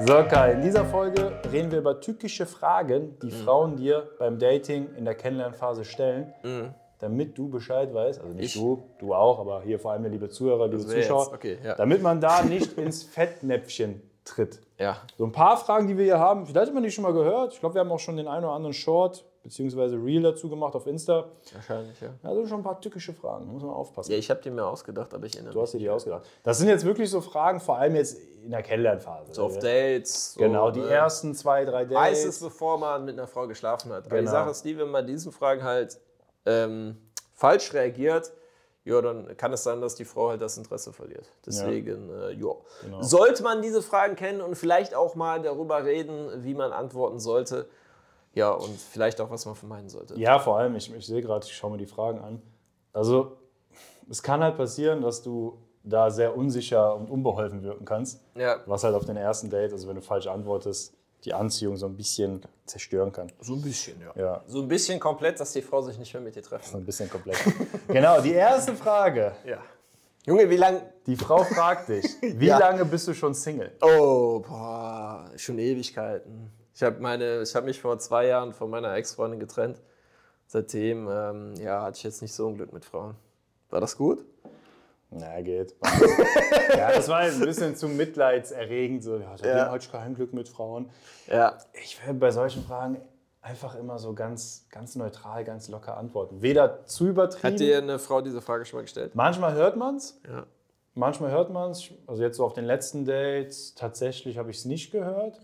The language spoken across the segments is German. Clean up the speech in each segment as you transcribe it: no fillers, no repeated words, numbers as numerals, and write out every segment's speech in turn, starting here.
So Kai, in dieser Folge reden wir über tückische Fragen, die Frauen dir beim Dating in der Kennenlernphase stellen, damit du Bescheid weißt, also nicht du auch, aber hier vor allem der liebe Zuhörer, liebe Zuschauer, Okay, ja. damit man da nicht ins Fettnäpfchen tritt. Ja. So ein paar Fragen, die wir hier haben, vielleicht hat man die schon mal gehört. Ich glaube, wir haben auch schon den einen oder anderen Short bzw. Reel dazu gemacht auf Insta. Wahrscheinlich, ja. Ja, das sind schon ein paar tückische Fragen, muss man aufpassen. Ja, ich habe die mir ausgedacht, aber ich erinnere Du mich. hast dir die ausgedacht. Das sind jetzt wirklich so Fragen, vor allem jetzt in der Kennenlernphase. So auf Dates. So, Genau, die ersten 2, 3 Dates. Meistens bevor man mit einer Frau geschlafen hat. Aber die Genau. Sache ist die, wenn man diesen Fragen halt falsch reagiert, ja, dann kann es sein, dass die Frau halt das Interesse verliert. Deswegen, Genau. Sollte man diese Fragen kennen und vielleicht auch mal darüber reden, wie man antworten sollte. Ja, und vielleicht auch, was man vermeiden sollte. Ja, vor allem, ich sehe gerade, ich schaue mir die Fragen an. Also, es kann halt passieren, dass du da sehr unsicher und unbeholfen wirken kannst. Ja. Was halt auf den ersten Date, also wenn du falsch antwortest, die Anziehung so ein bisschen zerstören kann. So ein bisschen, ja. Ja, So ein bisschen komplett, dass die Frau sich nicht mehr mit dir so treffen. ein bisschen komplett. Genau, die erste Frage. Ja. Junge, wie lange? Die Frau fragt dich, wie Ja. lange bist du schon Single? Oh, boah, schon Ewigkeiten. Ich hab mich vor 2 Jahren von meiner Ex-Freundin getrennt. Seitdem hatte ich jetzt nicht so ein Glück mit Frauen. War das gut? Na, geht. Ja, das war jetzt ein bisschen zu mitleidserregend. So, ja, seitdem hatte ich kein Glück mit Frauen. Ja. Ich werde bei solchen Fragen einfach immer so ganz neutral, ganz locker antworten. Weder zu übertrieben. Hat dir eine Frau diese Frage schon mal gestellt? Manchmal hört man es. Ja. Manchmal hört man es. Also jetzt so auf den letzten Dates, tatsächlich habe ich es nicht gehört.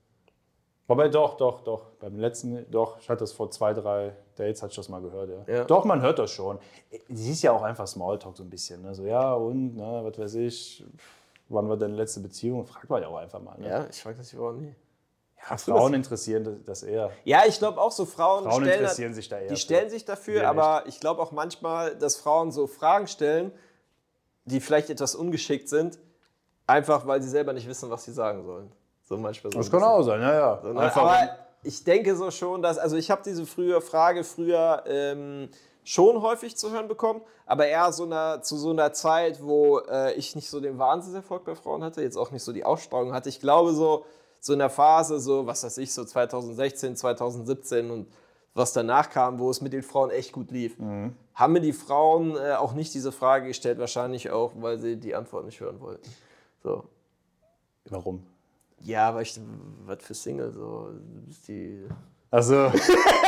Wobei doch. Beim letzten, ich hatte das vor 2, 3 Dates, hatte ich das mal gehört, ja. Ja. Doch, man hört das schon. Sie ist ja auch einfach Smalltalk so ein bisschen. Ne? So, ja, und, was weiß ich, wann war deine letzte Beziehung? Fragt man ja auch einfach mal. Ne? Ja, ich frage das überhaupt nie. Ja, Frauen interessieren das eher. Ja, ich glaube auch so Frauen Interessieren sich da eher. Die stellen sich dafür, Wir aber ich glaube auch manchmal, dass Frauen so Fragen stellen, die vielleicht etwas ungeschickt sind, einfach weil sie selber nicht wissen, was sie sagen sollen. So manchmal so. Das kann auch sein, ja. So, ne? Aber ich denke so schon, dass, also ich habe diese Frage früher schon häufig zu hören bekommen, aber eher zu so einer Zeit, wo ich nicht so den Wahnsinnserfolg bei Frauen hatte, jetzt auch nicht so die Ausstrahlung hatte. Ich glaube so in der Phase, so was weiß ich, so 2016, 2017 und was danach kam, wo es mit den Frauen echt gut lief, haben mir die Frauen auch nicht diese Frage gestellt, wahrscheinlich auch, weil sie die Antwort nicht hören wollten. So. Warum? Ja, weil was für Single, so, die... Also, okay,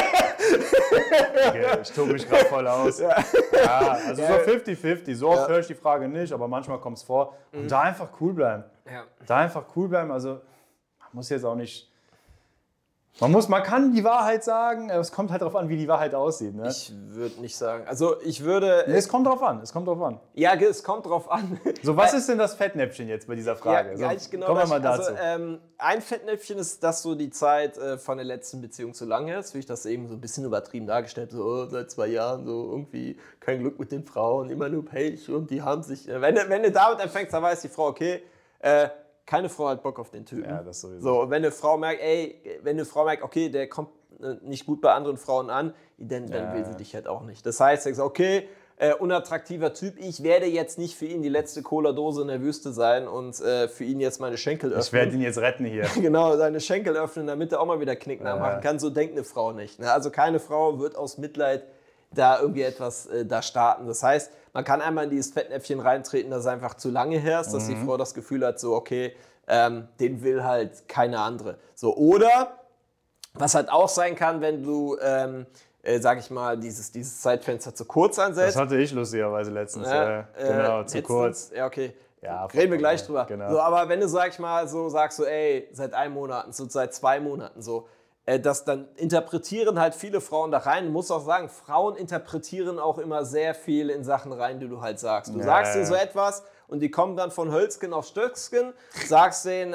ich tobe mich gerade voll aus. Ja, also so 50-50. So oft höre ich die Frage nicht, aber manchmal kommt es vor. Und da einfach cool bleiben. Ja. Da einfach cool bleiben. Also, man muss jetzt auch nicht. Man kann die Wahrheit sagen, es kommt halt darauf an, wie die Wahrheit aussieht. Ne? Ich würde nicht sagen. Also ich würde... Nee, es kommt drauf an. Ja, es kommt drauf an. So, was ist denn das Fettnäpfchen jetzt bei dieser Frage? Ja, so, ganz genau. kommen wir mal dazu. Also, ein Fettnäpfchen ist, dass so die Zeit von der letzten Beziehung zu lang ist. Wie ich das eben so ein bisschen übertrieben dargestellt so seit 2 Jahren so irgendwie kein Glück mit den Frauen, immer nur Pech und die haben sich... Wenn du damit anfängst, dann weiß die Frau, okay, keine Frau hat Bock auf den Typen. Ja, das sowieso. So, wenn eine Frau merkt, okay, der kommt nicht gut bei anderen Frauen an, dann will sie dich halt auch nicht. Das heißt, okay, unattraktiver Typ, ich werde jetzt nicht für ihn die letzte Cola-Dose in der Wüste sein und für ihn jetzt meine Schenkel öffnen. Ich werde ihn jetzt retten hier. Genau, seine Schenkel öffnen, damit er auch mal wieder Knick nachmachen kann. So denkt eine Frau nicht. Ne? Also keine Frau wird aus Mitleid da irgendwie etwas da starten. Das heißt, man kann einmal in dieses Fettnäpfchen reintreten, dass es einfach zu lange her ist, dass die Frau das Gefühl hat, so okay, den will halt keine andere. So, oder, was halt auch sein kann, wenn du, sag ich mal, dieses Zeitfenster zu kurz ansetzt. Das hatte ich lustigerweise letztens. Genau, zu kurz. Ja, okay. Ja, reden wir gleich drüber. Genau. So, aber wenn du, sag ich mal, so sagst, so, ey, seit 1 Monat, so seit 2 Monaten, so, das dann interpretieren halt viele Frauen da rein. Du musst auch sagen, Frauen interpretieren auch immer sehr viel in Sachen rein, die du halt sagst. Du sagst denen so etwas und die kommen dann von Hölzgen auf Stöcksken, sagst denen,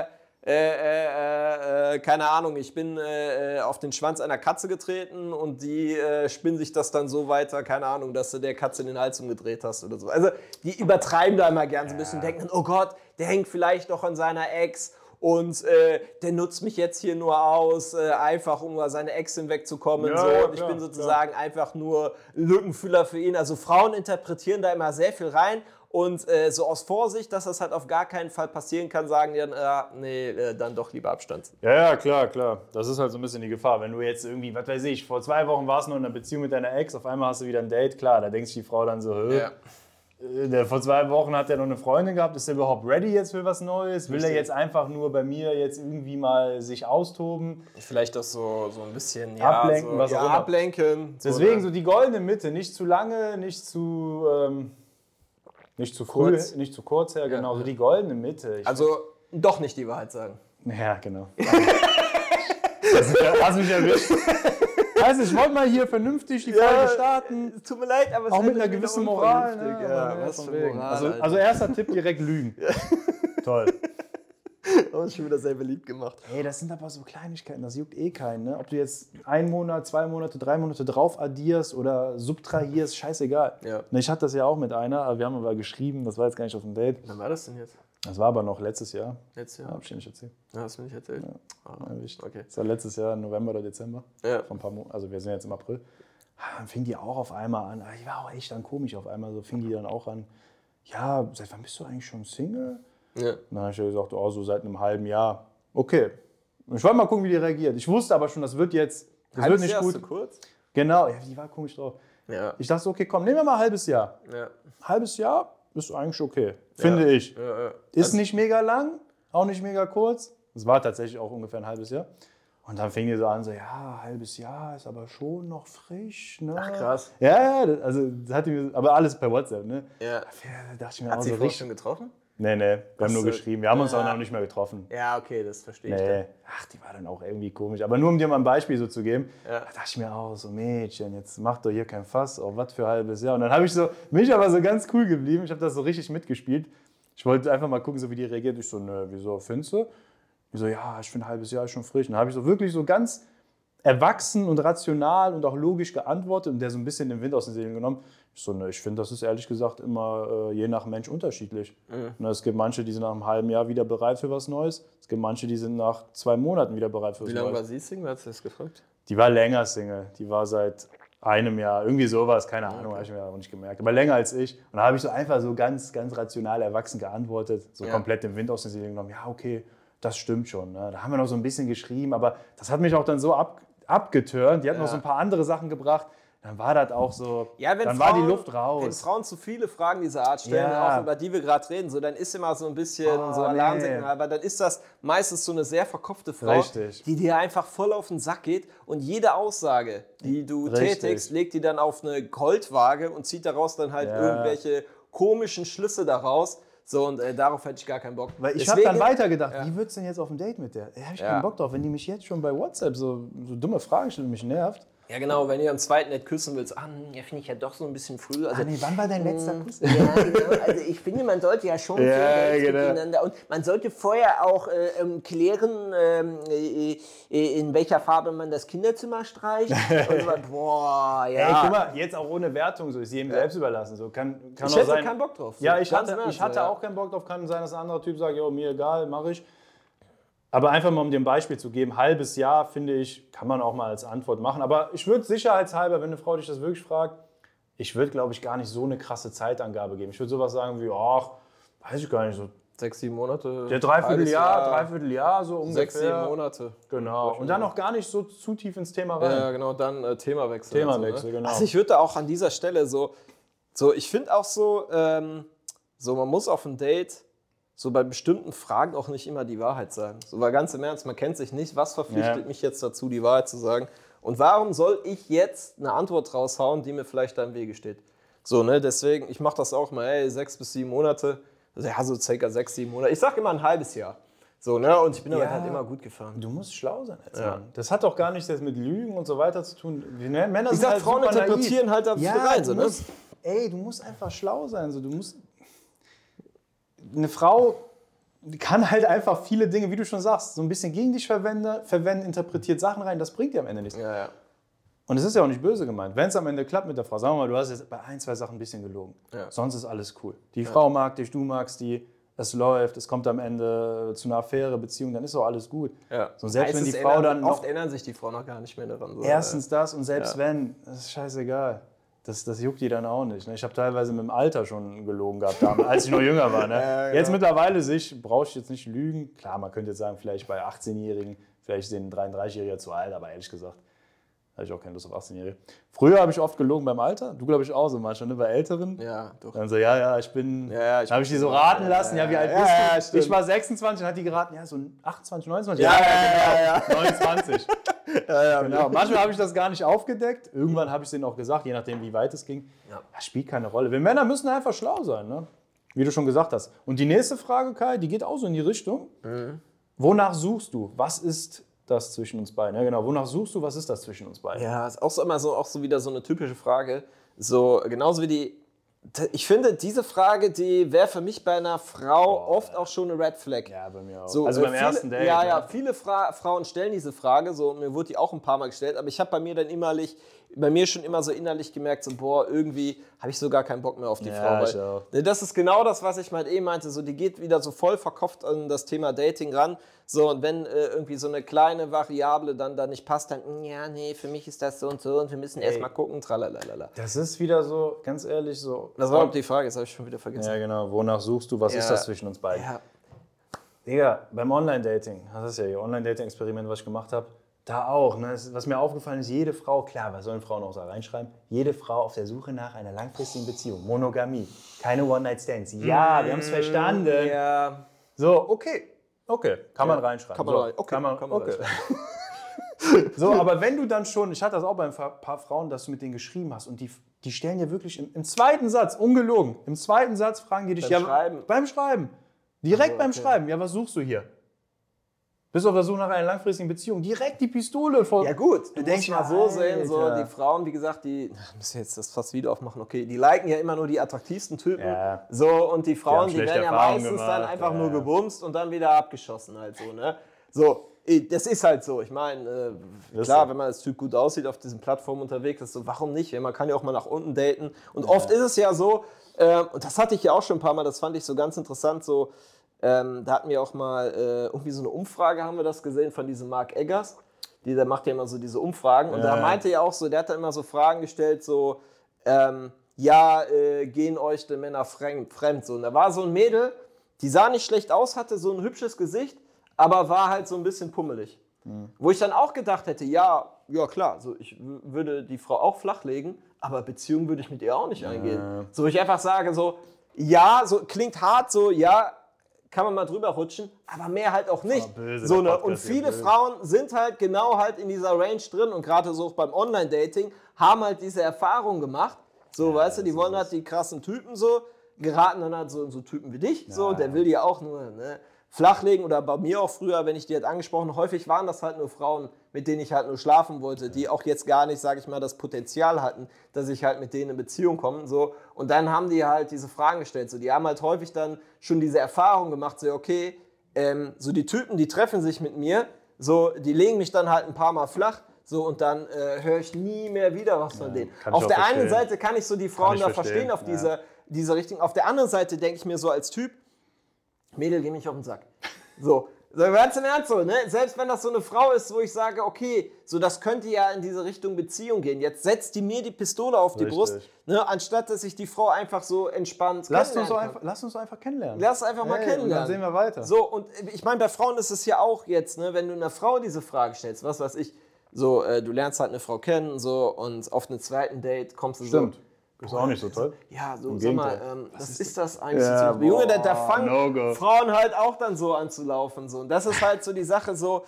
keine Ahnung, ich bin auf den Schwanz einer Katze getreten und die spinnen sich das dann so weiter, keine Ahnung, dass du der Katze den Hals umgedreht hast oder so. Also die übertreiben da immer gern so ein bisschen, denken dann, oh Gott, der hängt vielleicht doch an seiner Ex und der nutzt mich jetzt hier nur aus, einfach um über seine Ex hinwegzukommen. Ja, so. ja, Und ich bin sozusagen einfach nur Lückenfüller für ihn. Also Frauen interpretieren da immer sehr viel rein und so aus Vorsicht, dass das halt auf gar keinen Fall passieren kann, sagen die dann, dann doch lieber Abstand. Ja, klar. Das ist halt so ein bisschen die Gefahr. Wenn du jetzt irgendwie, was weiß ich, vor 2 Wochen warst du noch in einer Beziehung mit deiner Ex, auf einmal hast du wieder ein Date, klar, da denkt sich die Frau dann so, der vor 2 Wochen hat er noch eine Freundin gehabt, ist er überhaupt ready jetzt für was Neues? Will er jetzt einfach nur bei mir jetzt irgendwie mal sich austoben? Vielleicht auch so ein bisschen ablenken, was auch immer. Ablenken. Deswegen so die goldene Mitte, nicht zu lange, nicht zu kurz. Früh, nicht zu kurz her, genau, so die goldene Mitte. Also doch nicht die Wahrheit sagen. Ja, genau. Hast mich erwischt. Also ich wollte mal hier vernünftig die Folge starten. Tut mir leid, aber es auch ist mit einer gewissen Moral. Ne? Ja, was für Moral, also erster Tipp, direkt lügen. Toll. Oh, schon wieder sehr beliebt gemacht. Ey, das sind aber so Kleinigkeiten, das juckt eh keinen. Ne? Ob du jetzt 1 Monat, 2 Monate, 3 Monate drauf addierst oder subtrahierst, scheißegal. Ja. Ne, ich hatte das ja auch mit einer, aber wir haben aber geschrieben, das war jetzt gar nicht auf dem Date. Wann war das denn jetzt? Das war aber noch letztes Jahr. Letztes Jahr? Ja, hab ich dir nicht erzählt. Ja, hast du mir nicht erzählt? Ja. Okay. Das war letztes Jahr, November oder Dezember. Ja. Vor ein paar also wir sind jetzt im April. Dann fing die auch auf einmal an. Die war auch echt dann komisch auf einmal. So fing die dann auch an. Ja, seit wann bist du eigentlich schon Single? Ja. Und dann habe ich ja gesagt, oh, so seit einem halben Jahr. Okay. Ich wollte mal gucken, wie die reagiert. Ich wusste aber schon, das wird jetzt. Das wird nicht gut. So kurz? Genau, ja, die war komisch drauf. Ja. Ich dachte, okay, komm, nehmen wir mal ein halbes Jahr. Ja. Halbes Jahr ist eigentlich okay, finde ich. Ja. Ist nicht mega lang, auch nicht mega kurz. Es war tatsächlich auch ungefähr ein halbes Jahr. Und dann fing die so an, so, ja, halbes Jahr ist aber schon noch frisch, ne? Ach, krass. Ja, also das hat die mir, aber alles per WhatsApp, ne? Ja. Da dachte ich mir Hat auch sie so vorher richtig. schon getroffen? Nee, wir haben nur so, geschrieben. Wir haben uns auch ja. noch nicht mehr getroffen. Ja, okay, das verstehe ich. Nee. Ach, die war dann auch irgendwie komisch. Aber nur um dir mal ein Beispiel so zu geben, Ja. da dachte ich mir auch so, Mädchen, jetzt mach doch hier kein Fass, auf was für ein halbes Jahr. Und dann habe ich so, mich aber so ganz cool geblieben. Ich habe das so richtig mitgespielt. Ich wollte einfach mal gucken, so wie die reagiert. Ich so, ne, wieso, findest du? Ich so, ja, ich finde ein halbes Jahr ist schon frisch. Und dann habe ich so wirklich so ganz erwachsen und rational und auch logisch geantwortet und der so ein bisschen den Wind aus den Segeln genommen. Ich so, ne, ich finde, das ist ehrlich gesagt immer je nach Mensch unterschiedlich. Ne, es gibt manche, die sind nach einem halben Jahr wieder bereit für was Neues. Es gibt manche, die sind nach 2 Monaten wieder bereit für was Wie Neues. lange war sie Single? Hat sie das gefragt? Die war länger Single. Die war seit einem Jahr, irgendwie sowas, keine Ahnung, habe ich mir auch nicht gemerkt. Aber länger als ich. Und da habe ich so einfach so ganz rational erwachsen geantwortet, so komplett den Wind aus den Segeln genommen. Ja, okay, das stimmt schon. Ne? Da haben wir noch so ein bisschen geschrieben, aber das hat mich auch dann so abgeturnt. Die hat noch so ein paar andere Sachen gebracht. Dann war das auch so, Ja, dann war die Luft raus. Wenn Frauen zu viele Fragen dieser Art stellen, Ja. auch über die wir gerade reden, so, dann ist immer so ein bisschen so nee. Alarmsignal, weil dann ist das meistens so eine sehr verkopfte Frau, Richtig. die dir einfach voll auf den Sack geht und jede Aussage, die du Richtig. tätigst, legt die dann auf eine Goldwaage und zieht daraus dann halt irgendwelche komischen Schlüsse daraus. So, und darauf hätte ich gar keinen Bock. Weil ich habe dann weitergedacht, wie wird's denn jetzt auf ein Date mit der? Da habe ich keinen Bock drauf, wenn die mich jetzt schon bei WhatsApp so dumme Fragen stellt und mich nervt. Ja, genau, wenn ihr am zweiten nicht küssen willst, ja, finde ich ja doch so ein bisschen früh. Also, Nee, wann war dein letzter Kuss? ja, genau. Also ich finde, man sollte ja schon miteinander und man sollte vorher auch klären, in welcher Farbe man das Kinderzimmer streicht. Und so, boah, ja. Ey, guck mal, jetzt auch ohne Wertung, so ist jedem selbst überlassen. So, kann Ich auch hätte sein. keinen Bock drauf. So. Ja, ich Ganz hatte im Ernst, auch keinen Bock drauf. Kann sein, dass ein anderer Typ sagt, jo, mir egal, mache ich. Aber einfach mal, um dir ein Beispiel zu geben, halbes Jahr, finde ich, kann man auch mal als Antwort machen. Aber ich würde sicherheitshalber, wenn eine Frau dich das wirklich fragt, ich würde, glaube ich, gar nicht so eine krasse Zeitangabe geben. Ich würde sowas sagen wie, ach, weiß ich gar nicht, so 6, 7 Monate. der Dreivierteljahr, so ungefähr. 6, 7 Monate. Genau. Und dann noch gar nicht so zu tief ins Thema rein. Ja, genau, dann Themawechsel. Themawechsel, genau. Also ich würde da auch an dieser Stelle so ich finde auch so, man muss auf ein Date so bei bestimmten Fragen auch nicht immer die Wahrheit sagen. So, weil ganz im Ernst, man kennt sich nicht, was verpflichtet mich jetzt dazu, die Wahrheit zu sagen? Und warum soll ich jetzt eine Antwort raushauen, die mir vielleicht da im Wege steht? So, ne, deswegen, ich mache das auch mal, 6 bis 7 Monate, also ja, so circa 6, 7 Monate. Ich sag immer ein halbes Jahr. So, ne, und ich bin damit halt immer gut gefahren. Du musst schlau sein als Mann. Das hat doch gar nichts jetzt mit Lügen und so weiter zu tun. Männer Ich sind sag, halt Frauen super interpretieren naiv. halt da Ja, rein. So, du ne? du musst einfach schlau sein. So, eine Frau kann halt einfach viele Dinge, wie du schon sagst, so ein bisschen gegen dich verwenden, interpretiert Sachen rein, das bringt dir am Ende nichts. Ja. Und es ist ja auch nicht böse gemeint. Wenn es am Ende klappt mit der Frau, sagen wir mal, du hast jetzt bei 1, 2 Sachen ein bisschen gelogen. Ja. Sonst ist alles cool. Die Frau mag dich, du magst die, es läuft, es kommt am Ende zu einer Affäre, Beziehung, dann ist auch alles gut. Ja. So, selbst wenn die Frau dann oft erinnern sich die Frauen noch gar nicht mehr daran. So, erstens das und selbst wenn, das ist scheißegal. Das juckt die dann auch nicht. Ne? Ich habe teilweise mit dem Alter schon gelogen gehabt, damals, als ich noch jünger war. Ne? Genau. Jetzt mittlerweile brauche ich jetzt nicht lügen. Klar, man könnte jetzt sagen, vielleicht bei 18-Jährigen, vielleicht sind 33-Jähriger zu alt, aber ehrlich gesagt, habe ich auch keine Lust auf 18-Jährige. Früher habe ich oft gelogen beim Alter. Du, glaube ich, auch so manchmal, ne? Bei Älteren. Ja, doch. Dann so, ich bin. Dann habe ich die so raten lassen. Ja, wie alt bist du? Ich war 26 und hat die geraten, so 28, 29. Genau. 29. Genau. Manchmal habe ich das gar nicht aufgedeckt. Irgendwann habe ich es denen auch gesagt, je nachdem, wie weit es ging. Ja. Das spielt keine Rolle. Wir Männer müssen einfach schlau sein, ne? Wie du schon gesagt hast. Und die nächste Frage, Kai, die geht auch so in die Richtung. Wonach suchst du? Was ist das zwischen uns beiden? Ja, genau. Wonach suchst du? Was ist das zwischen uns beiden? Ja, ist auch so immer so, wieder so eine typische Frage. So, genauso wie die. Ich finde, diese Frage, die wäre für mich bei einer Frau oft auch schon eine Red Flag. Ja, bei mir auch. So, also beim ersten Date. Ja, viele Frauen stellen diese Frage, so, mir wurde die auch ein paar Mal gestellt, aber ich habe bei mir schon immer so innerlich gemerkt, so, boah, irgendwie habe ich so gar keinen Bock mehr auf die Frau. Weil, das ist genau das, was ich mal meinte, so, die geht wieder so voll verkopft an das Thema Dating ran. So, und wenn irgendwie so eine kleine Variable dann da nicht passt, dann, für mich ist das so und wir müssen erstmal gucken, tralalala. Das ist wieder so, ganz ehrlich, so. Das war die Frage, das habe ich schon wieder vergessen. Ja, genau. Wonach suchst du? Was ist das zwischen uns beiden? Ja. Digga, beim Online-Dating, das ist ja ihr Online-Dating-Experiment, was ich gemacht habe, da auch. Ne? Was mir aufgefallen ist, jede Frau, klar, was sollen Frauen auch da reinschreiben? Jede Frau auf der Suche nach einer langfristigen Beziehung. Monogamie. Keine One-Night-Stands. Ja, wir haben es verstanden. Ja. So, okay. Kann man reinschreiben. Kann man reinschreiben. So, aber wenn du dann schon, ich hatte das auch bei ein paar Frauen, dass du mit denen geschrieben hast und die stellen dir wirklich im zweiten Satz, ungelogen, im zweiten Satz fragen die dich beim Schreiben. Direkt beim Schreiben. Ja, was suchst du hier? Bist du auf der Suche nach einer langfristigen Beziehung? Direkt die Pistole vor. Ja gut, du denkst mal so sehen, so die Frauen, wie gesagt, die müssen jetzt das fast wieder aufmachen, okay, die liken ja immer nur die attraktivsten Typen. Ja. So, und die Frauen, die werden ja meistens dann einfach nur gebumst und dann wieder abgeschossen halt so, ne? So, das ist halt so. Ich meine, klar, wenn man als Typ gut aussieht, auf diesen Plattformen unterwegs ist, so, warum nicht? Man kann ja auch mal nach unten daten. Und oft ist es ja so, und das hatte ich ja auch schon ein paar Mal, das fand ich so ganz interessant, so, da hatten wir auch mal irgendwie so eine Umfrage, haben wir das gesehen, von diesem Mark Eggers. Der macht ja immer so diese Umfragen. Und da meinte er auch so, der hat dann immer so Fragen gestellt, so, gehen euch die Männer fremd? So. Und da war so ein Mädel, die sah nicht schlecht aus, hatte so ein hübsches Gesicht, aber war halt so ein bisschen pummelig. Wo ich dann auch gedacht hätte, ja klar, so, ich würde die Frau auch flachlegen, aber Beziehung würde ich mit ihr auch nicht eingehen. So, ich einfach sage so, so klingt hart, so, kann man mal drüber rutschen, aber mehr halt auch nicht. Böse, so, ne? Und viele Frauen sind halt genau halt in dieser Range drin und gerade so beim Online-Dating haben halt diese Erfahrung gemacht. So, weißt du, die wollen halt die krassen Typen so, geraten dann halt so Typen wie dich, so, der will die auch nur, ne, flachlegen oder bei mir auch früher, wenn ich die halt angesprochen, häufig waren das halt nur Frauen, mit denen ich halt nur schlafen wollte, die auch jetzt gar nicht, sage ich mal, das Potenzial hatten, dass ich halt mit denen in Beziehung komme. So. Und dann haben die halt diese Fragen gestellt. So. Die haben halt häufig dann schon diese Erfahrung gemacht, so okay, so die Typen, die treffen sich mit mir, so, die legen mich dann halt ein paar Mal flach, so, und dann höre ich nie mehr wieder was von denen. Auf der einen Seite kann ich so die Frauen da verstehen, auf diese Richtung. Auf der anderen Seite denke ich mir so als Typ, Mädel, geh mich auf den Sack. So ganz im Ernst so, ne? Selbst wenn das so eine Frau ist, wo ich sage, okay, so das könnte ja in diese Richtung Beziehung gehen. Jetzt setzt die mir die Pistole auf die Brust, ne? Anstatt dass ich die Frau einfach so entspannt Lass uns einfach kennenlernen. Lass einfach mal kennenlernen. Dann sehen wir weiter. So, und ich meine, bei Frauen ist es ja auch jetzt, ne? Wenn du einer Frau diese Frage stellst, was weiß ich, so, du lernst halt eine Frau kennen, so, und auf einem zweiten Date kommst du so. Ist auch nicht so toll. Ja, so, sag mal, was ist das eigentlich? Ja, Junge, da fangen Frauen halt auch dann so an zu laufen. So. Und das ist halt so die Sache so,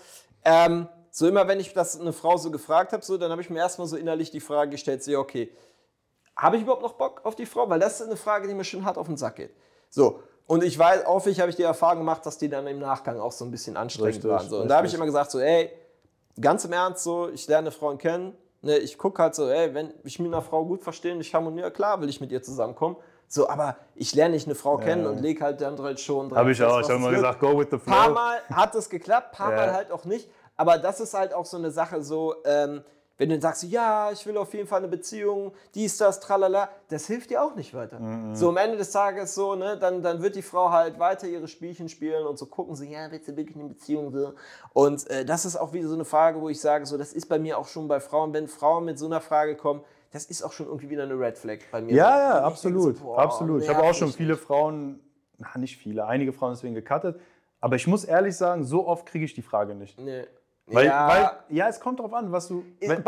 so immer wenn ich das eine Frau so gefragt habe, so, dann habe ich mir erstmal so innerlich die Frage gestellt, so, okay, habe ich überhaupt noch Bock auf die Frau? Weil das ist eine Frage, die mir schon hart auf den Sack geht. So, und ich weiß, häufig habe ich die Erfahrung gemacht, dass die dann im Nachgang auch so ein bisschen anstrengend waren. So. Und da habe ich immer gesagt, so, ey, ganz im Ernst, so, ich lerne Frauen kennen, ne, ich gucke halt so, ey, wenn ich mit einer Frau gut verstehe und ich harmoniere, klar will ich mit ihr zusammenkommen. So, aber ich lerne nicht eine Frau kennen und lege halt dann direkt schon. Habe ich auch, ich habe mal gesagt, go with the flow. Ein paar Mal hat es geklappt, paar Mal halt auch nicht. Aber das ist halt auch so eine Sache so, wenn du dann sagst, ja, ich will auf jeden Fall eine Beziehung, dies, das, tralala, das hilft dir auch nicht weiter. So am Ende des Tages so, ne, dann wird die Frau halt weiter ihre Spielchen spielen und so gucken sie, ja, willst du wirklich eine Beziehung? So. Und das ist auch wieder so eine Frage, wo ich sage, so, das ist bei mir auch schon bei Frauen, wenn Frauen mit so einer Frage kommen, das ist auch schon irgendwie wieder eine Red Flag bei mir. Ja, Und ich absolut. denke so, boah, Absolut. Ich habe auch schon nervig. viele Frauen, nicht viele, einige Frauen deswegen gecuttet. Aber ich muss ehrlich sagen, so oft kriege ich die Frage nicht. Nee. Weil, es kommt drauf an, was du.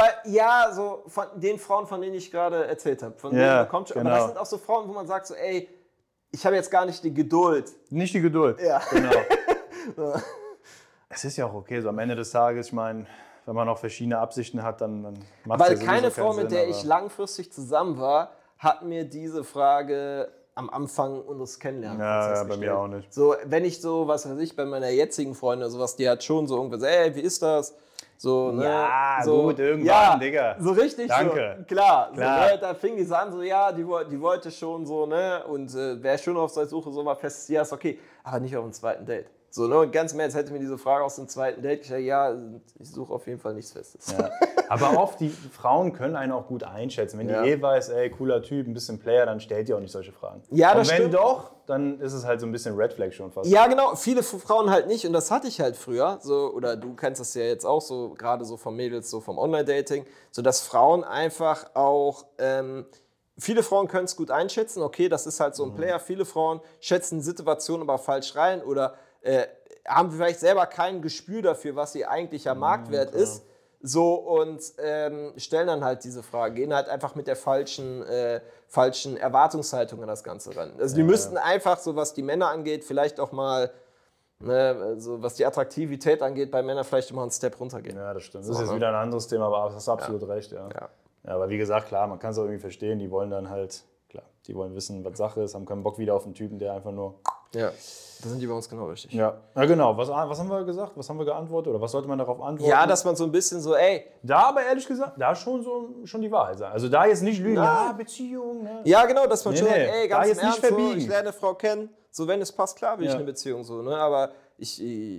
So von den Frauen, von denen ich gerade erzählt habe. Von denen Ja, kommt schon. genau. Aber das sind auch so Frauen, wo man sagt so, ey, ich habe jetzt gar nicht die Geduld. Nicht die Geduld. Ja. Genau. Es ist ja auch okay, so am Ende des Tages, ich meine, wenn man auch verschiedene Absichten hat, dann macht es Weil ja keine sowieso Frau, keinen mit der Sinn, ich aber- langfristig zusammen war, hat mir diese Frage am Anfang unseres Kennenlernprozesses Ja, bei mir auch nicht. So, wenn ich so, was weiß ich, bei meiner jetzigen Freundin oder sowas, die hat schon so irgendwas, ey, wie ist das? So, ne? Ja, so, gut, irgendwann, ja, Digga. So richtig Danke. so, klar. Klar. So, ne? Da fing die so an, so, ja, die wollte schon so, ne, und wäre schon auf seiner Suche, so mal fest, ja, ist okay, aber nicht auf dem zweiten Date. So, ne, und ganz im Ernst, hätte mir diese Frage aus dem zweiten Date gestellt, ja, ich suche auf jeden Fall nichts Festes. Ja. Aber oft, die Frauen können einen auch gut einschätzen. Wenn Ja. die weiß, ey, cooler Typ, ein bisschen Player, dann stellt die auch nicht solche Fragen. Ja, das Und wenn stimmt. doch, dann ist es halt so ein bisschen Red Flag schon fast. Ja, genau. Viele Frauen halt nicht. Und das hatte ich halt früher. So, oder du kennst das ja jetzt auch so, gerade so von Mädels, so vom Online-Dating. So, dass Frauen einfach auch, viele Frauen können es gut einschätzen. Okay, das ist halt so ein Player. Viele Frauen schätzen Situationen aber falsch rein oder haben vielleicht selber kein Gespür dafür, was ihr eigentlicher Marktwert ist. So, und stellen dann halt diese Frage, gehen halt einfach mit der falschen Erwartungshaltung an das Ganze ran. Also die müssten einfach, so was die Männer angeht, vielleicht auch mal, ne, also was die Attraktivität angeht, bei Männern vielleicht mal einen Step runtergehen. Ja, das stimmt. Das ist jetzt wieder ein anderes Thema, aber du hast absolut recht, ja. Ja. Ja, aber wie gesagt, klar, man kann es auch irgendwie verstehen, die wollen dann halt, klar, die wollen wissen, was Sache ist, haben keinen Bock wieder auf einen Typen, der einfach nur... Ja, da sind die bei uns genau richtig. Ja, genau. Was haben wir gesagt? Was haben wir geantwortet? Oder was sollte man darauf antworten? Ja, dass man so ein bisschen so, ey, Da aber ehrlich gesagt, da schon die Wahrheit sein. Also da jetzt nicht lügen, ja, Beziehung, ne? ja genau, dass man Nee, schon nee, sagt, ey, da ganz jetzt im nicht Ernst, so, verbiegen. ich lerne eine Frau kennen, so wenn es passt, klar will ich Ja. eine Beziehung, so, ne, aber ich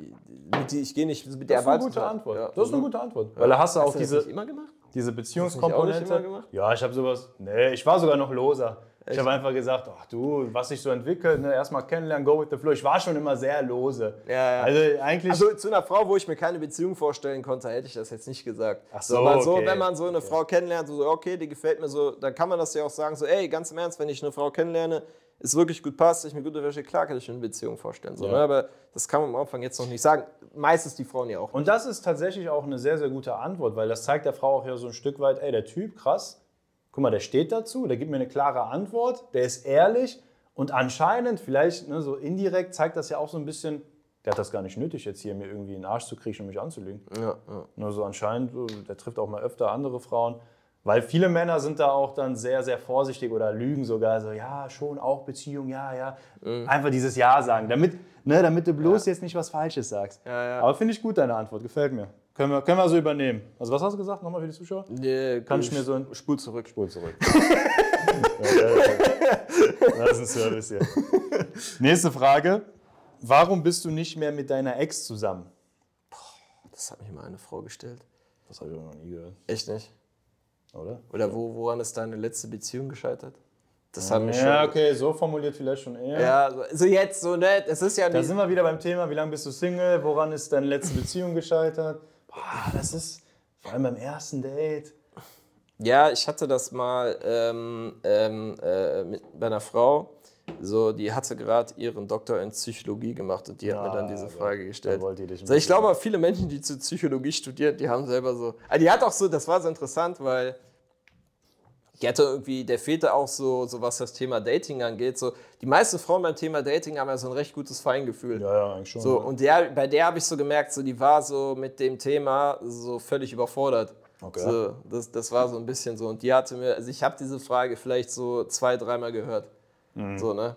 gehe nicht mit der Das ist eine Erwartung. gute Antwort. Ja, Das ist eine gute Antwort. Weil da hast du auch Hast du das diese, nicht immer gemacht? diese Hast du Beziehungskomponente. das nicht auch nicht immer gemacht? Ja, ich habe sowas. Nee, ich war sogar noch loser. Ich habe einfach gesagt, ach du, was sich so entwickelt, ne, erstmal kennenlernen, go with the flow. Ich war schon immer sehr lose. Ja. Also eigentlich. Also zu einer Frau, wo ich mir keine Beziehung vorstellen konnte, hätte ich das jetzt nicht gesagt. Ach so, aber so, okay. wenn man so eine Frau kennenlernt, so, okay, die gefällt mir so, dann kann man das ja auch sagen, so, ey, ganz im Ernst, wenn ich eine Frau kennenlerne, es wirklich gut passt, ich mir gut verstehe, klar kann ich mir eine Beziehung vorstellen. So, Ja. ne? Aber das kann man am Anfang jetzt noch nicht sagen. Meistens die Frauen ja auch. Und das ist tatsächlich auch eine sehr, sehr gute Antwort, weil das zeigt der Frau auch ja so ein Stück weit, ey, der Typ, krass, guck mal, der steht dazu, der gibt mir eine klare Antwort, der ist ehrlich und anscheinend, vielleicht ne, so indirekt, zeigt das ja auch so ein bisschen, der hat das gar nicht nötig, jetzt hier mir irgendwie in den Arsch zu kriechen und mich anzulügen. Ja. Nur so anscheinend, so, der trifft auch mal öfter andere Frauen. Weil viele Männer sind da auch dann sehr, sehr vorsichtig oder lügen sogar so, ja, schon auch Beziehung, ja. Einfach dieses Ja sagen, damit du bloß jetzt nicht was Falsches sagst. Ja. Aber finde ich gut, deine Antwort, gefällt mir. Können wir so übernehmen. Also was hast du gesagt, nochmal für die Zuschauer? Nee, Kann ich mir so ein... Spul zurück. Spul zurück. Das ist ein Service hier. Nächste Frage. Warum bist du nicht mehr mit deiner Ex zusammen? Das hat mich mal eine Frau gestellt. Das habe ich noch nie gehört, Echt nicht? oder? Oder woran ist deine letzte Beziehung gescheitert? Das hat mich Ja, schon... okay, so formuliert vielleicht schon eher. Ja, so jetzt, so nett. Es ist ja Da nicht... sind wir wieder beim Thema, wie lange bist du Single, woran ist deine letzte Beziehung gescheitert? Boah, das ist vor allem beim ersten Date. Ja, ich hatte das mal bei einer Frau, so, die hatte gerade ihren Doktor in Psychologie gemacht und die hat mir dann diese Frage gestellt. da wollte die dich ein So, ich bisschen- glaube, viele Menschen, die zu Psychologie studieren, die haben selber so... Also die hat auch so, das war so interessant, weil die hatte irgendwie, der fehlte auch so was das Thema Dating angeht. So, die meisten Frauen beim Thema Dating haben ja so ein recht gutes Feingefühl. Ja, eigentlich schon. So, ja. und bei der habe ich so gemerkt, so, die war so mit dem Thema so völlig überfordert. Okay. So, das war so ein bisschen so. Und die hatte mir, also ich habe diese Frage vielleicht so 2-3 Mal gehört. So, ne?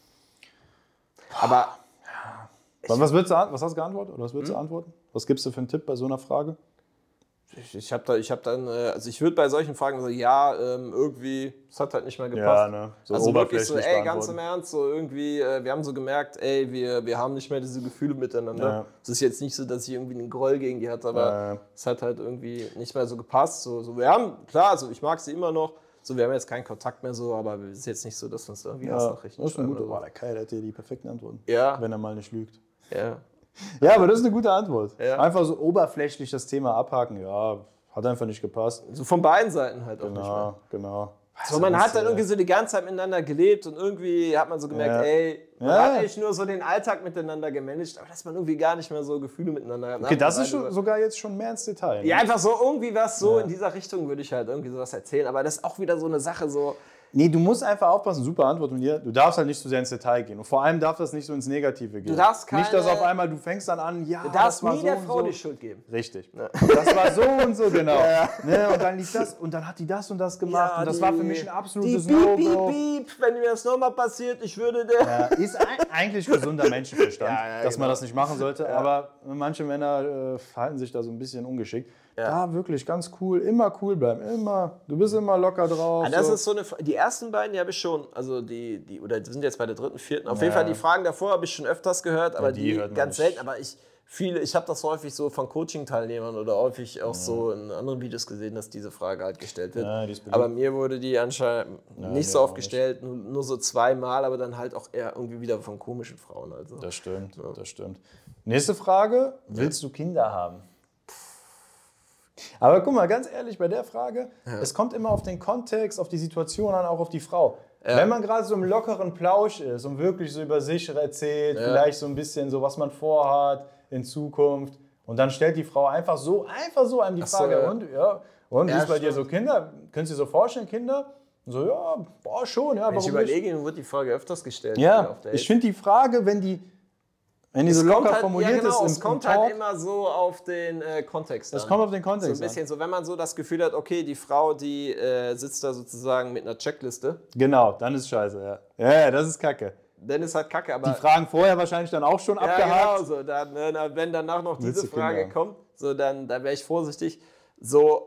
Aber Was hast du geantwortet? Oder was würdest du antworten? Was gibst du für einen Tipp bei so einer Frage? ich würde bei solchen Fragen so, ja, irgendwie, es hat halt nicht mehr gepasst. Ja, ne? So Also wirklich so, oberflächlich ey, ganz im beantworten. Ernst, so irgendwie, wir haben so gemerkt, ey, wir haben nicht mehr diese Gefühle miteinander. Ja. Es ist jetzt nicht so, dass ich irgendwie einen Groll gegen die hatte, aber Ja. es hat halt irgendwie nicht mehr so gepasst. So, wir haben, klar, also ich mag sie immer noch, so, wir haben jetzt keinen Kontakt mehr so, aber es ist jetzt nicht so, dass wir uns da irgendwie Ja, Hassnachrichten das ist eine schreiben gute. oder Boah, der Kai, der hat dir die perfekten Antworten. Ja. Wenn er mal nicht lügt. so. Ja. Ja, aber das ist eine gute Antwort. Ja. Einfach so oberflächlich das Thema abhaken. Ja, Hat einfach nicht gepasst. So von beiden Seiten halt auch nicht mehr. Genau. So, man hat dann irgendwie so die ganze Zeit miteinander gelebt und irgendwie hat man so gemerkt, man hat eigentlich nur so den Alltag miteinander gemanagt, aber dass man irgendwie gar nicht mehr so Gefühle miteinander hat. Okay, das ist sogar jetzt schon mehr ins Detail. Ne? Ja, einfach so irgendwie was so in dieser Richtung würde ich halt irgendwie sowas erzählen, aber das ist auch wieder so eine Sache so... Nee, du musst einfach aufpassen, super Antwort von dir. Du darfst halt nicht so sehr ins Detail gehen. Und vor allem darf das nicht so ins Negative gehen. Du darfst nicht, dass auf einmal du fängst dann an, du darfst nie so der Frau so. die Schuld geben. Richtig. Ja. Das war so und so, genau. Ne, und dann lief das und dann hat die das und das gemacht. Und das war für mich ein absolutes No-Go. Piep, wenn mir das nochmal passiert, ich würde... Ist eigentlich gesunder Menschenverstand, dass man das nicht machen sollte. Aber manche Männer verhalten sich da so ein bisschen ungeschickt. Da wirklich ganz cool, immer cool bleiben, immer. Du bist immer locker drauf. Das ist so eine. Die ersten beiden, die habe ich schon, also die sind jetzt bei der dritten, vierten. Auf jeden Fall die Fragen davor habe ich schon öfters gehört, aber die ganz selten. Aber ich habe das häufig so von Coaching-Teilnehmern oder häufig auch so in anderen Videos gesehen, dass diese Frage halt gestellt wird. Ja, aber mir wurde die anscheinend nicht so oft gestellt, nur so zweimal, aber dann halt auch eher irgendwie wieder von komischen Frauen. Also. Das stimmt, das stimmt. Nächste Frage: Willst du Kinder haben? Aber guck mal, ganz ehrlich, bei der Frage, es kommt immer auf den Kontext, auf die Situation an, auch auf die Frau. Wenn man gerade so im lockeren Plausch ist und wirklich so über sich erzählt, vielleicht so ein bisschen so, was man vorhat in Zukunft, und dann stellt die Frau einfach so einem die Frage, und wie ist bei dir so Kinder? Können Sie sich so vorstellen, Kinder? Und so, ja, boah, schon, ja, warum ich überlege, dann wird die Frage öfters gestellt. Ja, ich finde die Frage, wenn die so locker formuliert ist, es kommt halt immer so auf den Kontext an. Es kommt auf den Kontext an. So ein bisschen so, wenn man so das Gefühl hat, okay, die Frau, die sitzt da sozusagen mit einer Checkliste. Genau, dann ist scheiße, ja. Ja, das ist Kacke. Dann ist halt Kacke, aber... Die Fragen vorher wahrscheinlich dann auch schon abgehakt. Ja, genau, so, dann, wenn danach noch diese Frage kommt, so, dann wäre ich vorsichtig. So,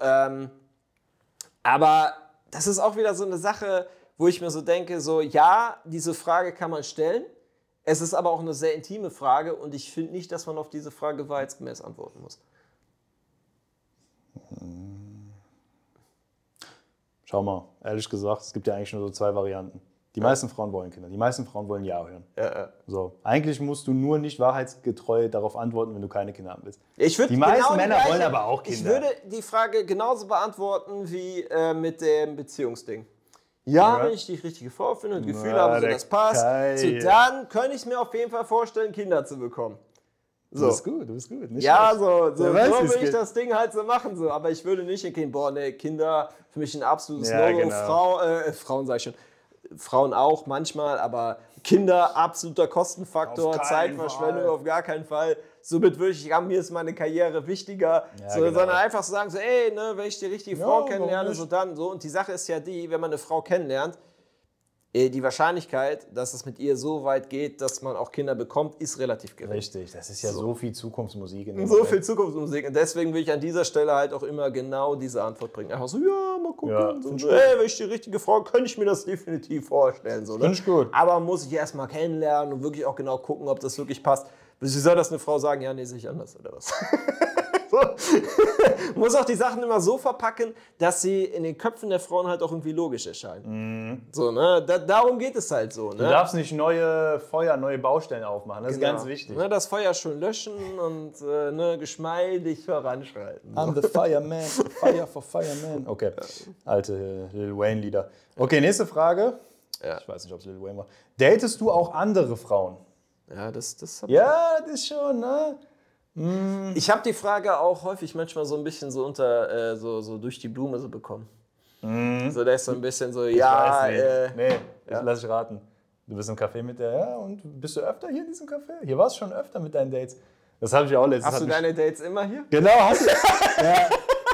aber das ist auch wieder so eine Sache, wo ich mir so denke, so, ja, diese Frage kann man stellen. Es ist aber auch eine sehr intime Frage und ich finde nicht, dass man auf diese Frage wahrheitsgemäß antworten muss. Schau mal, ehrlich gesagt, es gibt ja eigentlich nur so zwei Varianten. Die meisten Frauen wollen Kinder, die meisten Frauen wollen Ja hören. So, eigentlich musst du nur nicht wahrheitsgetreu darauf antworten, wenn du keine Kinder haben willst. Die meisten Männer wollen aber auch Kinder. Ich würde die Frage genauso beantworten wie mit dem Beziehungsding. Ja, wenn ich die richtige Frau finde und Gefühl habe, so das passt, so, dann könnte ich mir auf jeden Fall vorstellen, Kinder zu bekommen. So. Du bist gut. Nicht ja, so würde ich das Ding halt so machen. So. Aber ich würde nicht erkennen, Kinder, für mich ein absolutes No-Go. Genau. Frauen sage ich schon, Frauen auch manchmal, aber Kinder, absoluter Kostenfaktor, Zeitverschwendung auf gar keinen Fall. Somit würde ich sagen, mir ist meine Karriere wichtiger, sondern einfach so sagen, so, ey, ne, wenn ich die richtige Frau kennenlerne, so dann so. Und die Sache ist ja die, wenn man eine Frau kennenlernt, die Wahrscheinlichkeit, dass es mit ihr so weit geht, dass man auch Kinder bekommt, ist relativ gering. Richtig, das ist ja so viel Zukunftsmusik. Viel Zukunftsmusik. Und deswegen will ich an dieser Stelle halt auch immer genau diese Antwort bringen. Einfach so, ja, mal gucken. Ja, so, wenn ich die richtige Frau, könnte ich mir das definitiv vorstellen. So, ne? Finde ich gut. Aber muss ich erst mal kennenlernen und wirklich auch genau gucken, ob das wirklich passt. Wie soll das eine Frau sagen? Ja, nee, sehe ich anders oder was? So. Muss auch die Sachen immer so verpacken, dass sie in den Köpfen der Frauen halt auch irgendwie logisch erscheinen. So, ne? Darum geht es halt so. Ne? Du darfst nicht neue Baustellen aufmachen, das ist ganz wichtig. Ne, das Feuer schon löschen und geschmeidig voranschreiten. So. I'm the fireman, fire for fireman. Okay, alte Lil Wayne-Lieder. Okay, nächste Frage. Ja. Ich weiß nicht, ob es Lil Wayne war. Datest du auch andere Frauen? Ja, das ist schon, ne? Ich habe die Frage auch häufig manchmal so ein bisschen so unter, so durch die Blume so bekommen. So, da ist so ein bisschen so, lass ich raten. Du bist im Café mit der, und bist du öfter hier in diesem Café? Hier warst du schon öfter mit deinen Dates. Das habe ich auch letztens. Hast du deine Dates immer hier? Genau, hast du. Ja.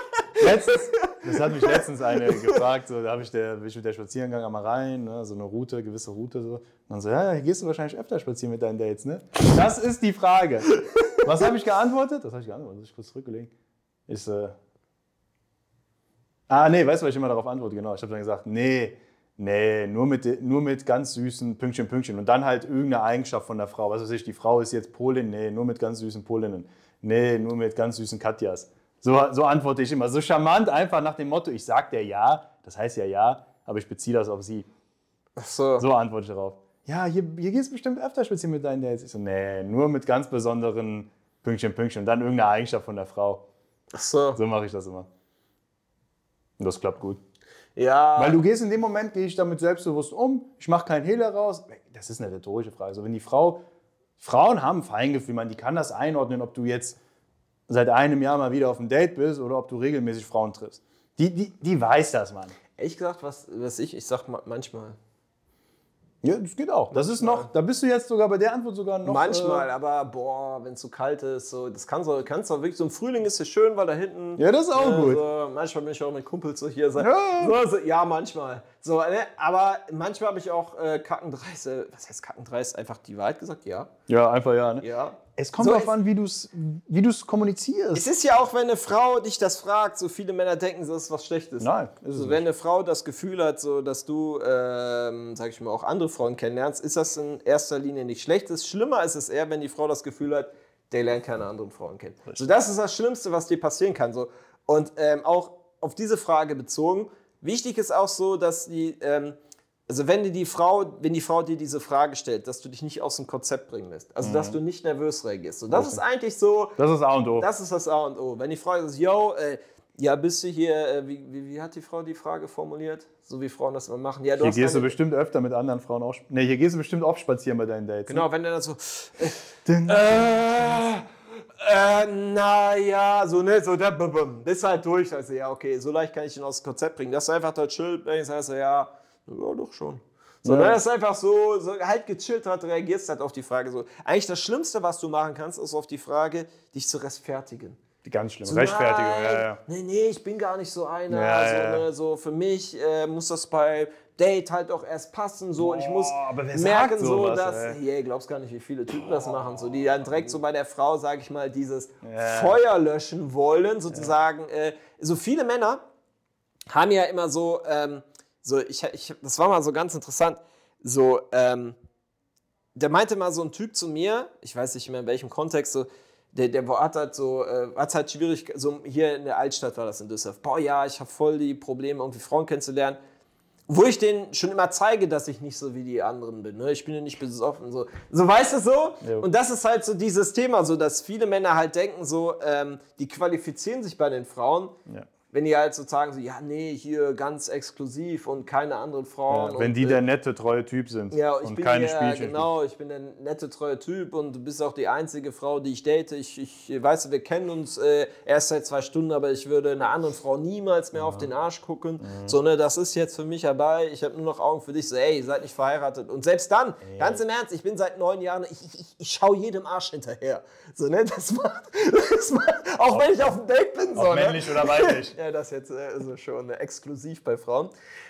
Das hat mich letztens eine gefragt, so, da bin ich mit der spazieren gegangen, einmal rein, ne, so eine gewisse Route. So. Und dann so, ja, hier gehst du wahrscheinlich öfter spazieren mit deinen Dates, ne? Das ist die Frage. Was habe ich geantwortet? Das habe ich geantwortet, das ist kurz zurückgelegt. Weißt du, was ich immer darauf antworte, genau. Ich habe dann gesagt, nee, nur mit ganz süßen Pünktchen. Und dann halt irgendeine Eigenschaft von der Frau. Was weiß ich, die Frau ist jetzt Polin, nee, nur mit ganz süßen Polinnen. Nee, nur mit ganz süßen Katjas. So antworte ich immer. So charmant, einfach nach dem Motto, ich sag der ja, das heißt ja, aber ich beziehe das auf sie. Ach so. So antworte ich darauf. Ja, hier gehst du bestimmt öfter spazieren mit deinen Dates. Ich so, nee, nur mit ganz besonderen Pünktchen. Und dann irgendeine Eigenschaft von der Frau. Ach so. So mache ich das immer. Und das klappt gut. Ja. Weil du gehst in dem Moment, gehe ich damit selbstbewusst um, ich mache keinen Hehl daraus. Das ist eine rhetorische Frage. Also wenn die Frauen haben ein Feingefühl, die kann das einordnen, ob du jetzt seit einem Jahr mal wieder auf einem Date bist oder ob du regelmäßig Frauen triffst. Die weiß das, Mann. Ehrlich gesagt, ich sag manchmal. Ja, das geht auch. Das ist noch, da bist du jetzt sogar bei der Antwort sogar noch. Manchmal, aber boah, wenn es so kalt ist, so, das kannst du wirklich, so im Frühling ist es schön, weil da hinten. Ja, das ist auch gut. So, manchmal bin ich auch mit Kumpels so hier. Ja. Ja, manchmal. So, ne? Aber manchmal habe ich auch kackendreist, was heißt kackendreist? Einfach die Wahrheit gesagt, ja. Ja, einfach ja. Ne? Ja. Es kommt darauf an, wie du's kommunizierst. Es ist ja auch, wenn eine Frau dich das fragt, so viele Männer denken, das ist was Schlechtes. Nein, ist es so, nicht. wenn eine Frau das Gefühl hat, so, dass du, sag ich mal, auch andere Frauen kennenlernst, ist das in erster Linie nicht schlecht. Schlimmer ist es eher, wenn die Frau das Gefühl hat, der lernt keine anderen Frauen kennen. So, das ist das Schlimmste, was dir passieren kann. So. Und auch auf diese Frage bezogen, wichtig ist auch so, dass also wenn die Frau dir diese Frage stellt, dass du dich nicht aus dem Konzept bringen lässt. Also dass du nicht nervös reagierst. So, das ist eigentlich so. Das ist A und O. Das ist das A und O. Wenn die Frage ist, yo, ja, bist du hier, wie hat die Frau die Frage formuliert? So wie Frauen das immer machen. Ja, hier gehst du bestimmt öfter mit anderen Frauen auch. Ne, hier gehst du bestimmt oft spazieren bei deinen Dates. Genau, wenn der dann so. Naja, so, ne, so, bist halt durch. Also, ja, okay, so leicht kann ich ihn aus dem Konzept bringen. Dass du einfach da chillt, wenn ich sage, ja, doch schon. So, ne, das ist einfach so halt gechillt hat, reagierst halt auf die Frage so. Eigentlich das Schlimmste, was du machen kannst, ist auf die Frage, dich zu rechtfertigen. Die ganz schlimme So, Rechtfertigung, nein, ja. Nee, ich bin gar nicht so einer. Ja, so, ja. Ne, so für mich muss das bei Date halt auch erst passen. So, und ich muss aber wer merken, sagt so, sowas, dass. Hey, glaubst gar nicht, wie viele Typen das machen. So, die dann direkt so bei der Frau, sag ich mal, dieses Ja. Feuer löschen wollen. Sozusagen. So viele Männer haben ja immer so. Das war mal so ganz interessant. So, der meinte mal so ein Typ zu mir, ich weiß nicht mehr in welchem Kontext, so. Der hat halt schwierig, so hier in der Altstadt war das in Düsseldorf. Boah, ja, ich habe voll die Probleme, irgendwie Frauen kennenzulernen. Wo ich denen schon immer zeige, dass ich nicht so wie die anderen bin. Ne? Ich bin ja nicht besoffen. So weißt du so? Ja. Und das ist halt so dieses Thema, so dass viele Männer halt denken, so, die qualifizieren sich bei den Frauen. Ja. Wenn die halt so sagen, so, ja, nee, hier ganz exklusiv und keine anderen Frauen. Ja, wenn und, die der nette, treue Typ sind ja, und keine Spielchen. Genau, ich bin der nette, treue Typ und du bist auch die einzige Frau, die ich date. Ich weiß, wir kennen uns erst seit 2 Stunden, aber ich würde einer anderen Frau niemals mehr auf den Arsch gucken. So, ne, das ist jetzt für mich dabei. Ich habe nur noch Augen für dich. So, ey, ihr seid nicht verheiratet. Und selbst dann, ganz im Ernst, ich bin seit 9 Jahren, ich schaue jedem Arsch hinterher. So, ne, das macht auch wenn ich auf dem Date bin. Ob So, männlich oder weiblich. ja, das jetzt also schon exklusiv bei Frauen.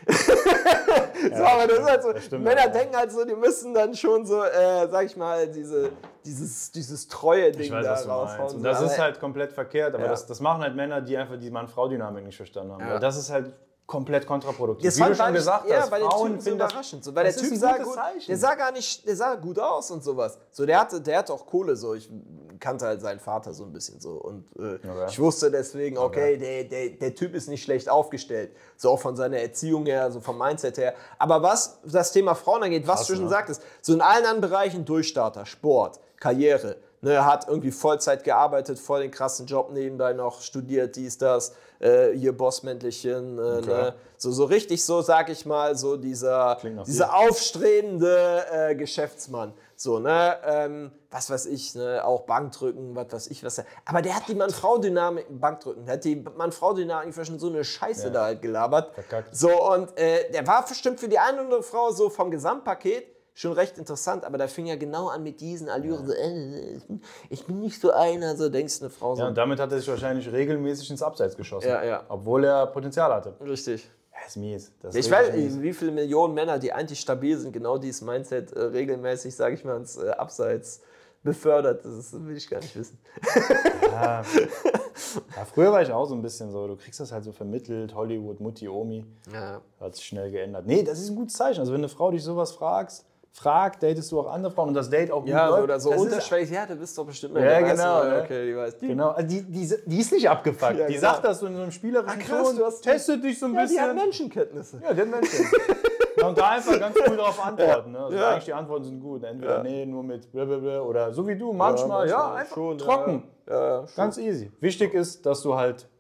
So, aber das ist halt so, stimmt, Männer ja. denken halt so, die müssen dann schon so, sag ich mal, dieses treue Ding Ich weiß, da was du meinst. raushauen. Und So, das aber ist halt komplett verkehrt, aber Ja. das machen halt Männer, die einfach die Mann-Frau-Dynamik nicht verstanden haben. Ja. Weil das ist halt komplett kontraproduktiv. das Wie du fand schon ich- gesagt ja, hast, bei den Frauen Typen so finden das überraschend. So, weil der das Typ ist ein sah gutes gut, Zeichen. der sah gut aus und sowas. So, der hatte auch Kohle, so. Ich kannte halt seinen Vater so ein bisschen so. Und ich wusste deswegen, okay, der Typ ist nicht schlecht aufgestellt. So auch von seiner Erziehung her, so vom Mindset her. Aber was das Thema Frauen angeht, was du schon sagtest, so in allen anderen Bereichen Durchstarter, Sport, Karriere. Ne, hat irgendwie Vollzeit gearbeitet, voll den krassen Job nebenbei noch, studiert, dies, das, hier Bossmäntelchen, ne, so richtig so, sag ich mal, so dieser aufstrebende Geschäftsmann. So, ne, was weiß ich, ne, auch Bankdrücken, was weiß ich, was. Aber der hat die Mann-Frau-Dynamik, Bankdrücken, der hat die Mann-Frau-Dynamik schon so eine Scheiße da halt gelabert. Verkackt. So, und der war bestimmt für die eine oder andere Frau so vom Gesamtpaket schon recht interessant, aber da fing ja genau an mit diesen Allüren, so, ich bin nicht so einer, so denkst du eine Frau so. Ja, und damit hat er sich wahrscheinlich regelmäßig ins Abseits geschossen. Ja. Obwohl er Potenzial hatte. Richtig. Ja, ist mies. Das Ich ist weiß richtig mies. nicht, wie viele Millionen Männer, die eigentlich stabil sind, genau dieses Mindset regelmäßig, sage ich mal, ins Abseits befördert. Das will ich gar nicht wissen. Ja, früher war ich auch so ein bisschen so, du kriegst das halt so vermittelt, Hollywood, Mutti, Omi. Ja. Hat sich schnell geändert. Nee, das ist ein gutes Zeichen. Also wenn eine Frau dich sowas fragt, datest du auch andere Frauen und das Date auch gut Ja, läuft, oder so das ist- unterschwellig, ja, du bist doch bestimmt Ja, der genau, Weiße. ne? Okay, die weiß. Genau, also die ist nicht abgefuckt. Ja, die genau. sagt das so in so einem spielerischen krass, Ton, du hast- testet dich so ein Ja, die bisschen. hat Menschenkenntnisse. Ja, den Menschen. Ja, und da einfach ganz cool darauf antworten. Ne? Also Ja. eigentlich die Antworten sind gut. Entweder nee, nur mit blablabla oder so wie du, manchmal, ja, einfach schon, trocken. Ja, Ganz easy. Wichtig ist, dass du halt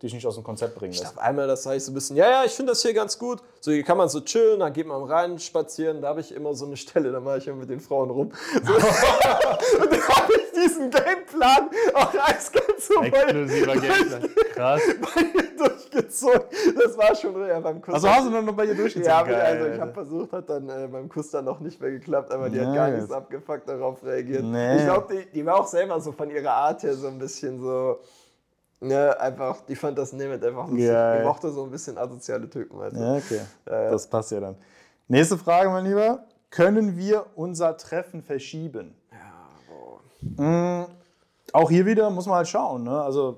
dich nicht aus dem Konzept bringen Ich lässt. glaube einmal, das sage ich so ein bisschen, ja, ich finde das hier ganz gut. So, hier kann man so chillen, dann geht man rein, spazieren, da habe ich immer so eine Stelle, da mache ich immer mit den Frauen rum. So. Und dann habe ich diesen Gameplan auch eiskalt so Exklusiver Gameplan. Krass. bei mir durchgezogen. Das war schon beim Kuss. Also hast du dann noch bei ihr durchgezogen? Ja, Geil, also ich habe versucht, hat dann beim Kuss dann noch nicht mehr geklappt, aber die hat gar nichts abgefuckt darauf reagiert. Nee. Ich glaube, die war auch selber so von ihrer Art her so ein bisschen so, ne, einfach, die fand das Nemeth einfach lustig. Geil. Die mochte so ein bisschen asoziale Typen. Also. Ja, okay. Das passt ja dann. Nächste Frage, mein Lieber. Können wir unser Treffen verschieben? Ja, boah. Auch hier wieder muss man halt schauen. Ne? Also,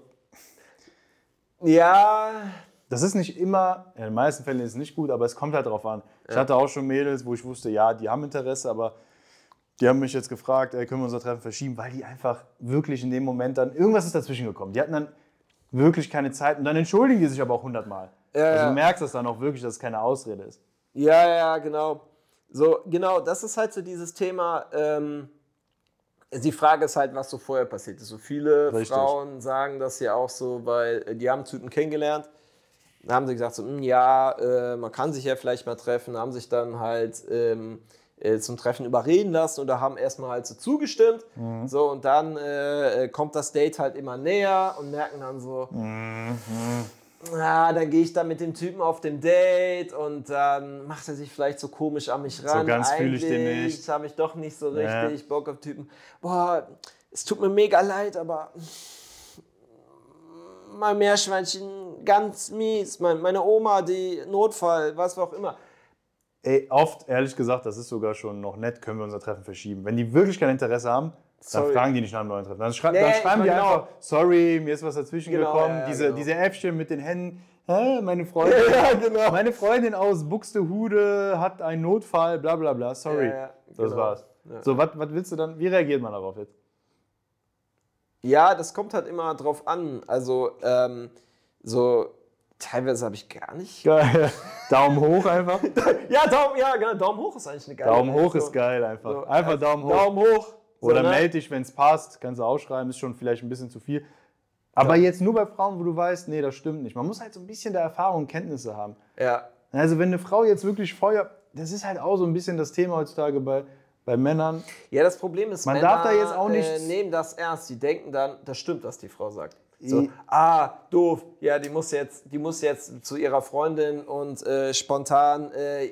Ja, das ist nicht immer, in den meisten Fällen ist es nicht gut, aber es kommt halt drauf an. Ich hatte auch schon Mädels, wo ich wusste, ja, die haben Interesse, aber die haben mich jetzt gefragt, ey, können wir unser Treffen verschieben, weil die einfach wirklich in dem Moment dann, irgendwas ist dazwischen gekommen. Die hatten dann wirklich keine Zeit und dann entschuldigen die sich aber auch 100-mal. Also du merkst das dann auch wirklich, dass es keine Ausrede ist. ja, genau. So, genau, das ist halt so dieses Thema. Die Frage ist halt, was so vorher passiert ist. So viele Richtig. Frauen sagen das ja auch so, weil die haben Typen kennengelernt. Dann haben sie gesagt, so, ja, man kann sich ja vielleicht mal treffen, haben sich dann halt zum Treffen überreden lassen oder haben erstmal halt so zugestimmt. So, und dann kommt das Date halt immer näher und merken dann so, dann gehe ich dann mit dem Typen auf dem Date und dann macht er sich vielleicht so komisch an mich ran. So ganz fühle ich den nicht. Eigentlich habe ich doch nicht so richtig Bock auf Typen. Boah, es tut mir mega leid, aber mein Meerschweinchen, ganz mies. Meine Oma, die Notfall, was auch immer. Ey, oft, ehrlich gesagt, das ist sogar schon noch nett, können wir unser Treffen verschieben. Wenn die wirklich kein Interesse haben, dann fragen die nicht nach einem neuen Treffen. Dann schreiben die einfach, sorry, mir ist was dazwischen gekommen. Diese Äffchen mit den Händen. Meine Freundin aus Buxtehude hat einen Notfall, bla bla bla, sorry. Das war's. Ja. So, was willst du dann, wie reagiert man darauf jetzt? Ja, das kommt halt immer drauf an. Also, so teilweise habe ich gar nicht. Geil. Daumen hoch einfach. Daumen hoch ist eigentlich eine geile Daumen hoch ist geil einfach. So, einfach Daumen hoch. Daumen hoch. Oder so, ne? melde dich, wenn es passt. Kannst du ausschreiben, ist schon vielleicht ein bisschen zu viel. Aber jetzt nur bei Frauen, wo du weißt, nee, das stimmt nicht. Man muss halt so ein bisschen der Erfahrung und Kenntnisse haben. Ja. Also wenn eine Frau jetzt wirklich Feuer, das ist halt auch so ein bisschen das Thema heutzutage bei Männern. Ja, das Problem ist, Man Männer darf da jetzt auch nicht nehmen das ernst. Die denken dann, das stimmt, was die Frau sagt. So, doof. Ja, die muss jetzt zu ihrer Freundin und spontan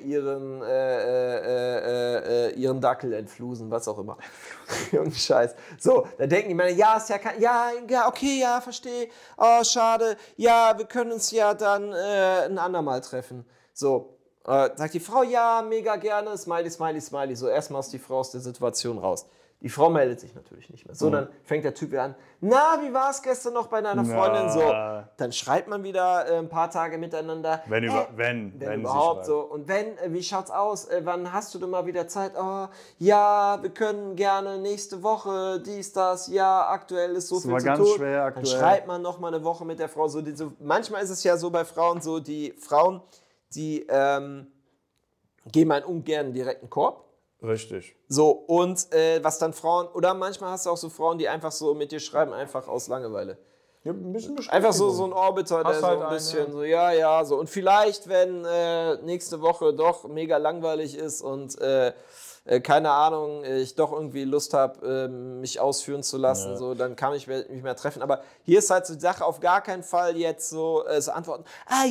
ihren Dackel entflusen, was auch immer. Irgendein Scheiß. So, da denken die Männer, ja, ist ja kein, ja, okay, ja, verstehe. Oh, schade. Ja, wir können uns ja dann ein andermal treffen. So, sagt die Frau, ja, mega gerne, Smiley, Smiley, Smiley. So, erstmal ist die Frau aus der Situation raus. Die Frau meldet sich natürlich nicht mehr. So, dann fängt der Typ wieder an, na, wie war es gestern noch bei deiner Freundin? So, dann schreibt man wieder ein paar Tage miteinander. Wenn überhaupt so. Und wie schaut's aus? Wann hast du denn mal wieder Zeit? Oh, ja, wir können gerne nächste Woche, dies, das, ja, aktuell ist so viel zu ganz tun. schwer aktuell. Dann schreibt man noch mal eine Woche mit der Frau. So, manchmal ist es ja so bei Frauen so, die Frauen, die geben einen ungern direkten Korb. Richtig. So, und was dann Frauen, oder manchmal hast du auch so Frauen, die einfach so mit dir schreiben, einfach aus Langeweile. Ja, ein bisschen Einfach so ein Orbiter, der Hast so halt ein einen, bisschen so, ja, so. Und vielleicht, wenn nächste Woche doch mega langweilig ist und keine Ahnung, ich doch irgendwie Lust habe, mich ausführen zu lassen, so, dann kann ich mich mehr treffen. Aber hier ist halt so die Sache, auf gar keinen Fall jetzt so antworten,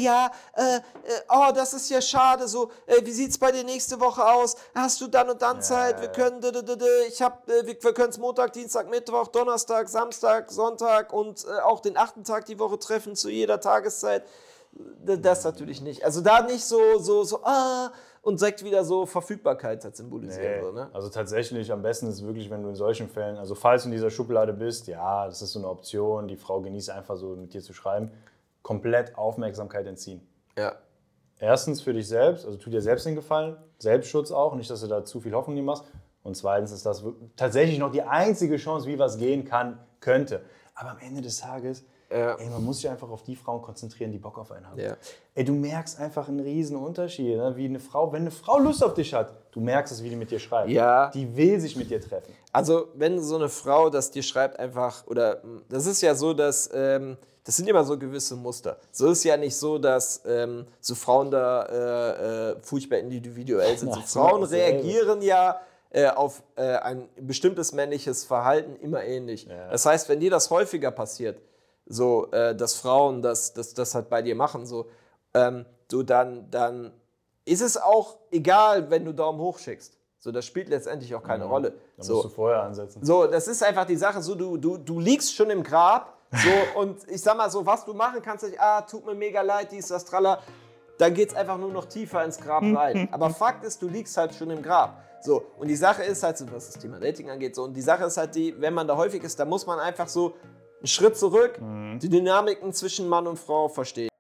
das ist ja schade, so, wie sieht's bei dir nächste Woche aus? Hast du dann und dann Zeit? Wir können, wir können es Montag, Dienstag, Mittwoch, Donnerstag, Samstag, Sonntag und auch den 8. Tag die Woche treffen zu jeder Tageszeit. Das natürlich nicht. Also da nicht so, und direkt wieder so Verfügbarkeit hat symbolisiert. Nee. So, ne? Also tatsächlich, am besten ist wirklich, wenn du in solchen Fällen, also falls du in dieser Schublade bist, ja, das ist so eine Option, die Frau genießt einfach so mit dir zu schreiben, komplett Aufmerksamkeit entziehen. Ja. Erstens für dich selbst, also tu dir selbst den Gefallen, Selbstschutz auch, nicht, dass du da zu viel Hoffnung dir machst. Und zweitens ist das tatsächlich noch die einzige Chance, wie was gehen könnte. Aber am Ende des Tages, Ja. Ey, man muss sich einfach auf die Frauen konzentrieren, die Bock auf einen haben. Ja. Ey, du merkst einfach einen riesen Unterschied, ne? Wie eine Frau, wenn eine Frau Lust auf dich hat, du merkst es, wie die mit dir schreibt. Ja. Die will sich mit dir treffen. Also, wenn so eine Frau das dir schreibt einfach, oder das ist ja so, dass, das sind immer so gewisse Muster. So ist ja nicht so, dass so Frauen da furchtbar individuell sind. Ja, So das Frauen ist dasselbe. reagieren ja auf ein bestimmtes männliches Verhalten immer ähnlich. Ja. Das heißt, wenn dir das häufiger passiert, so, dass Frauen das halt bei dir machen, so, dann ist es auch egal, wenn du Daumen hoch schickst. So, das spielt letztendlich auch keine Rolle. Da So, musst du vorher ansetzen. so, das ist einfach die Sache, so, du liegst schon im Grab, so, und ich sag mal so, was du machen kannst, tut mir mega leid, dies, das, tralla, dann geht's einfach nur noch tiefer ins Grab rein. Aber Fakt ist, du liegst halt schon im Grab. So, und die Sache ist halt so, was das Thema Dating angeht, so, und die Sache ist halt die, wenn man da häufig ist, dann muss man einfach so einen Schritt zurück, die Dynamiken zwischen Mann und Frau verstehen.